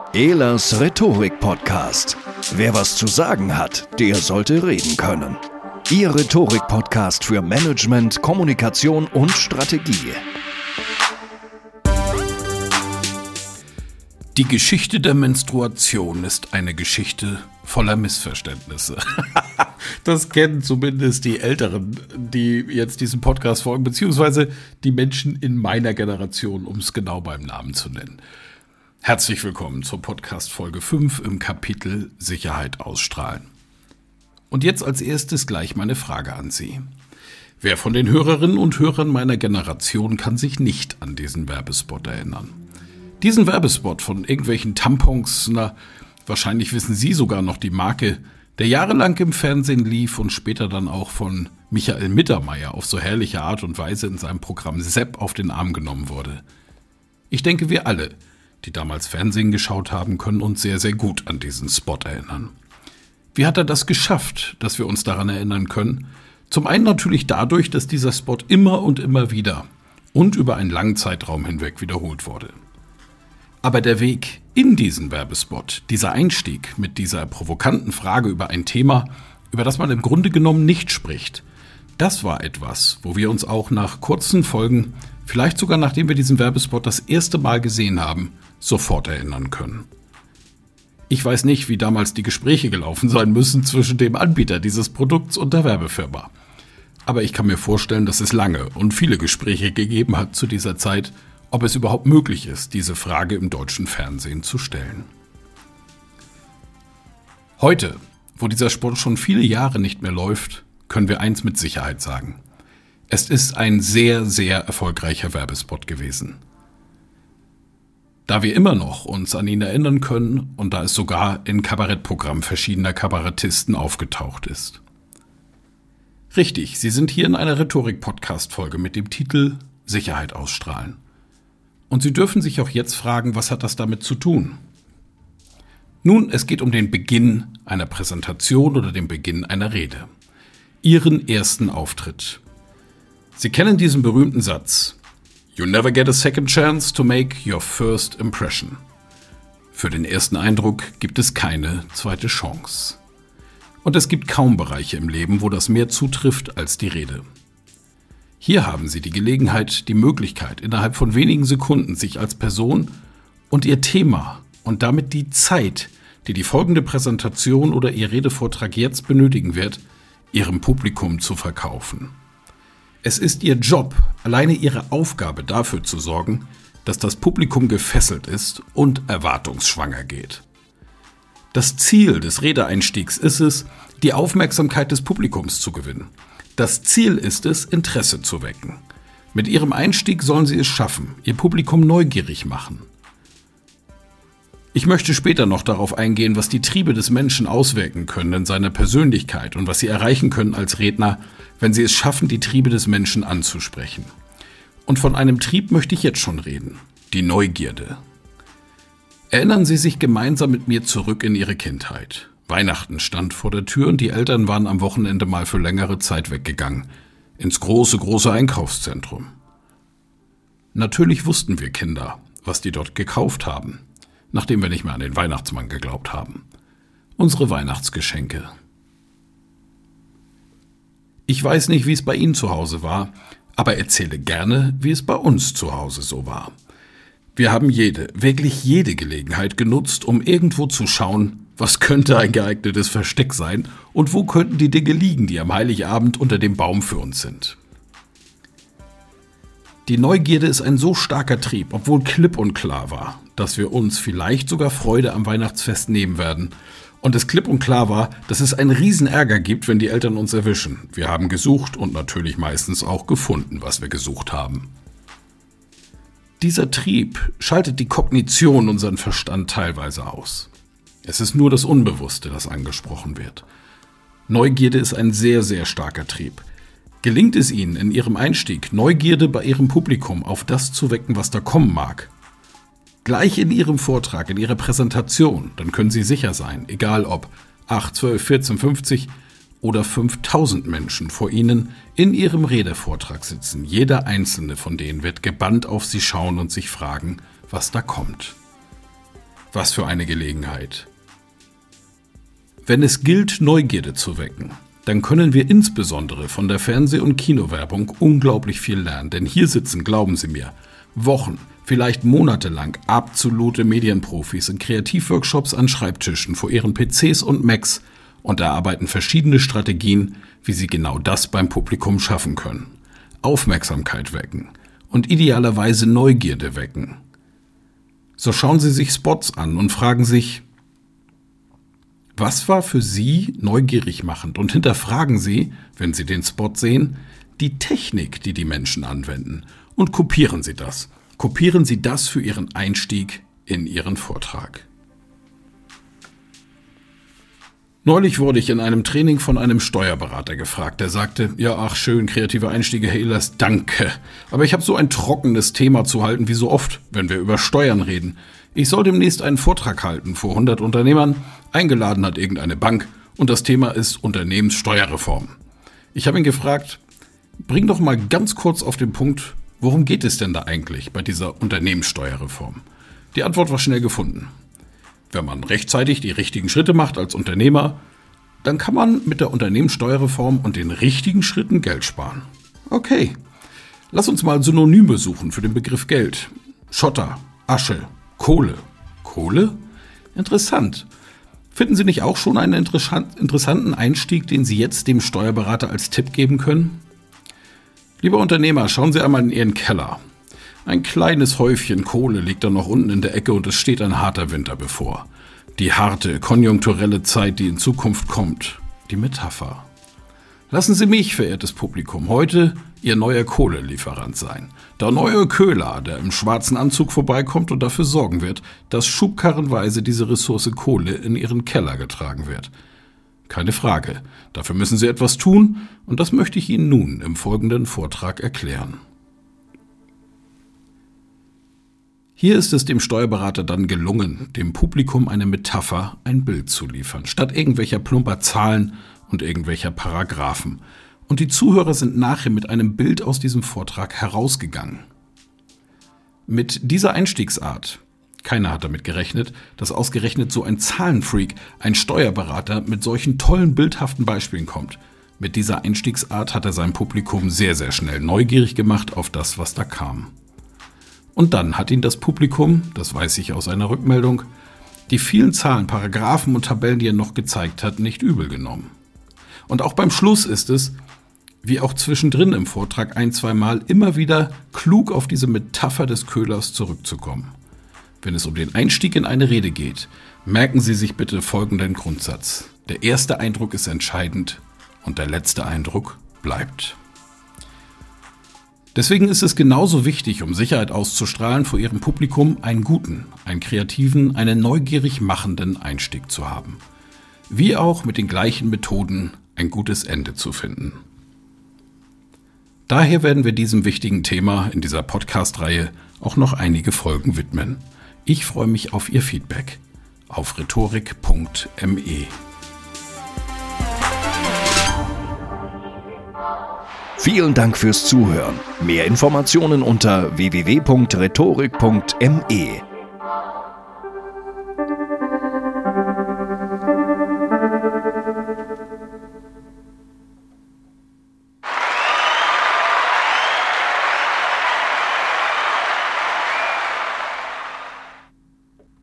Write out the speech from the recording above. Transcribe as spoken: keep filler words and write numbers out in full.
Ehlers Rhetorik-Podcast. Wer was zu sagen hat, der sollte reden können. Ihr Rhetorik-Podcast für Management, Kommunikation und Strategie. Die Geschichte der Menstruation ist eine Geschichte voller Missverständnisse. Das kennen zumindest die Älteren, die jetzt diesen Podcast folgen, beziehungsweise die Menschen in meiner Generation, um es genau beim Namen zu nennen. Herzlich willkommen zur Podcast Folge fünf im Kapitel Sicherheit ausstrahlen. Und jetzt als erstes gleich meine Frage an Sie. Wer von den Hörerinnen und Hörern meiner Generation kann sich nicht an diesen Werbespot erinnern? Diesen Werbespot von irgendwelchen Tampons, na, wahrscheinlich wissen Sie sogar noch die Marke, der jahrelang im Fernsehen lief und später dann auch von Michael Mittermeier auf so herrliche Art und Weise in seinem Programm Sepp auf den Arm genommen wurde. Ich denke, wir alle, die damals Fernsehen geschaut haben, können uns sehr, sehr gut an diesen Spot erinnern. Wie hat er das geschafft, dass wir uns daran erinnern können? Zum einen natürlich dadurch, dass dieser Spot immer und immer wieder und über einen langen Zeitraum hinweg wiederholt wurde. Aber der Weg in diesen Werbespot, dieser Einstieg mit dieser provokanten Frage über ein Thema, über das man im Grunde genommen nicht spricht, das war etwas, wo wir uns auch nach kurzen Folgen, vielleicht sogar nachdem wir diesen Werbespot das erste Mal gesehen haben, sofort erinnern können. Ich weiß nicht, wie damals die Gespräche gelaufen sein müssen zwischen dem Anbieter dieses Produkts und der Werbefirma. Aber ich kann mir vorstellen, dass es lange und viele Gespräche gegeben hat zu dieser Zeit, ob es überhaupt möglich ist, diese Frage im deutschen Fernsehen zu stellen. Heute, wo dieser Spot schon viele Jahre nicht mehr läuft, können wir eins mit Sicherheit sagen. Es ist ein sehr, sehr erfolgreicher Werbespot gewesen. Da wir immer noch uns an ihn erinnern können und da es sogar in Kabarettprogrammen verschiedener Kabarettisten aufgetaucht ist. Richtig, Sie sind hier in einer Rhetorik-Podcast-Folge mit dem Titel Sicherheit ausstrahlen. Und Sie dürfen sich auch jetzt fragen, was hat das damit zu tun? Nun, es geht um den Beginn einer Präsentation oder den Beginn einer Rede. Ihren ersten Auftritt. Sie kennen diesen berühmten Satz: You never get a second chance to make your first impression. Für den ersten Eindruck gibt es keine zweite Chance. Und es gibt kaum Bereiche im Leben, wo das mehr zutrifft als die Rede. Hier haben Sie die Gelegenheit, die Möglichkeit, innerhalb von wenigen Sekunden sich als Person und Ihr Thema und damit die Zeit, die die folgende Präsentation oder Ihr Redevortrag jetzt benötigen wird, Ihrem Publikum zu verkaufen. Es ist Ihr Job, alleine Ihre Aufgabe dafür zu sorgen, dass das Publikum gefesselt ist und erwartungsschwanger geht. Das Ziel des Redeeinstiegs ist es, die Aufmerksamkeit des Publikums zu gewinnen. Das Ziel ist es, Interesse zu wecken. Mit Ihrem Einstieg sollen Sie es schaffen, Ihr Publikum neugierig machen. Ich möchte später noch darauf eingehen, was die Triebe des Menschen auswirken können in seiner Persönlichkeit und was Sie erreichen können als Redner, wenn Sie es schaffen, die Triebe des Menschen anzusprechen. Und von einem Trieb möchte ich jetzt schon reden: die Neugierde. Erinnern Sie sich gemeinsam mit mir zurück in Ihre Kindheit. Weihnachten stand vor der Tür und die Eltern waren am Wochenende mal für längere Zeit weggegangen. Ins große, große Einkaufszentrum. Natürlich wussten wir Kinder, was die dort gekauft haben, nachdem wir nicht mehr an den Weihnachtsmann geglaubt haben. Unsere Weihnachtsgeschenke. Ich weiß nicht, wie es bei Ihnen zu Hause war, aber erzähle gerne, wie es bei uns zu Hause so war. Wir haben jede, wirklich jede Gelegenheit genutzt, um irgendwo zu schauen, was könnte ein geeignetes Versteck sein und wo könnten die Dinge liegen, die am Heiligabend unter dem Baum für uns sind. Die Neugierde ist ein so starker Trieb, obwohl klipp und klar war, dass wir uns vielleicht sogar Freude am Weihnachtsfest nehmen werden. Und es klipp und klar war, dass es einen riesen Ärger gibt, wenn die Eltern uns erwischen. Wir haben gesucht und natürlich meistens auch gefunden, was wir gesucht haben. Dieser Trieb schaltet die Kognition, unseren Verstand, teilweise aus. Es ist nur das Unbewusste, das angesprochen wird. Neugierde ist ein sehr, sehr starker Trieb. Gelingt es Ihnen in Ihrem Einstieg, Neugierde bei Ihrem Publikum auf das zu wecken, was da kommen mag, gleich in Ihrem Vortrag, in Ihrer Präsentation, dann können Sie sicher sein, egal ob acht, zwölf, vierzehn, fünfzig oder fünftausend Menschen vor Ihnen in Ihrem Redevortrag sitzen. Jeder einzelne von denen wird gebannt auf Sie schauen und sich fragen, was da kommt. Was für eine Gelegenheit. Wenn es gilt, Neugierde zu wecken, dann können wir insbesondere von der Fernseh- und Kinowerbung unglaublich viel lernen. Denn hier sitzen, glauben Sie mir, Wochen, vielleicht monatelang absolute Medienprofis in Kreativworkshops an Schreibtischen vor ihren P Cs und Macs und erarbeiten verschiedene Strategien, wie sie genau das beim Publikum schaffen können. Aufmerksamkeit wecken und idealerweise Neugierde wecken. So schauen Sie sich Spots an und fragen sich, was war für Sie neugierig machend? Und hinterfragen Sie, wenn Sie den Spot sehen, die Technik, die die Menschen anwenden. Und kopieren Sie das. Kopieren Sie das für Ihren Einstieg in Ihren Vortrag. Neulich wurde ich in einem Training von einem Steuerberater gefragt. Der sagte, ja, ach schön, kreative Einstiege, Herr Ehlers, danke. Aber ich habe so ein trockenes Thema zu halten wie so oft, wenn wir über Steuern reden. Ich soll demnächst einen Vortrag halten vor hundert Unternehmern. Eingeladen hat irgendeine Bank und das Thema ist Unternehmenssteuerreform. Ich habe ihn gefragt, bring doch mal ganz kurz auf den Punkt, worum geht es denn da eigentlich bei dieser Unternehmenssteuerreform? Die Antwort war schnell gefunden. Wenn man rechtzeitig die richtigen Schritte macht als Unternehmer, dann kann man mit der Unternehmenssteuerreform und den richtigen Schritten Geld sparen. Okay, lass uns mal Synonyme suchen für den Begriff Geld. Schotter, Asche, Kohle. Kohle? Interessant. Finden Sie nicht auch schon einen interessanten Einstieg, den Sie jetzt dem Steuerberater als Tipp geben können? Lieber Unternehmer, schauen Sie einmal in Ihren Keller. Ein kleines Häufchen Kohle liegt da noch unten in der Ecke und es steht ein harter Winter bevor. Die harte, konjunkturelle Zeit, die in Zukunft kommt. Die Metapher. Lassen Sie mich, verehrtes Publikum, heute Ihr neuer Kohlelieferant sein. Der neue Köhler, der im schwarzen Anzug vorbeikommt und dafür sorgen wird, dass schubkarrenweise diese Ressource Kohle in Ihren Keller getragen wird. Keine Frage, dafür müssen Sie etwas tun und das möchte ich Ihnen nun im folgenden Vortrag erklären. Hier ist es dem Steuerberater dann gelungen, dem Publikum eine Metapher, ein Bild zu liefern, statt irgendwelcher plumper Zahlen und irgendwelcher Paragraphen. Und die Zuhörer sind nachher mit einem Bild aus diesem Vortrag herausgegangen. Mit dieser Einstiegsart, keiner hat damit gerechnet, dass ausgerechnet so ein Zahlenfreak, ein Steuerberater mit solchen tollen, bildhaften Beispielen kommt. Mit dieser Einstiegsart hat er sein Publikum sehr, sehr schnell neugierig gemacht auf das, was da kam. Und dann hat ihn das Publikum, das weiß ich aus einer Rückmeldung, die vielen Zahlen, Paragraphen und Tabellen, die er noch gezeigt hat, nicht übel genommen. Und auch beim Schluss ist es, wie auch zwischendrin im Vortrag ein, zwei Mal, immer wieder klug auf diese Metapher des Köhlers zurückzukommen. Wenn es um den Einstieg in eine Rede geht, merken Sie sich bitte folgenden Grundsatz. Der erste Eindruck ist entscheidend und der letzte Eindruck bleibt. Deswegen ist es genauso wichtig, um Sicherheit auszustrahlen, vor Ihrem Publikum einen guten, einen kreativen, einen neugierig machenden Einstieg zu haben. Wie auch mit den gleichen Methoden ein gutes Ende zu finden. Daher werden wir diesem wichtigen Thema in dieser Podcast-Reihe auch noch einige Folgen widmen. Ich freue mich auf Ihr Feedback auf rhetorik punkt me. Vielen Dank fürs Zuhören. Mehr Informationen unter w w w punkt rhetorik punkt me.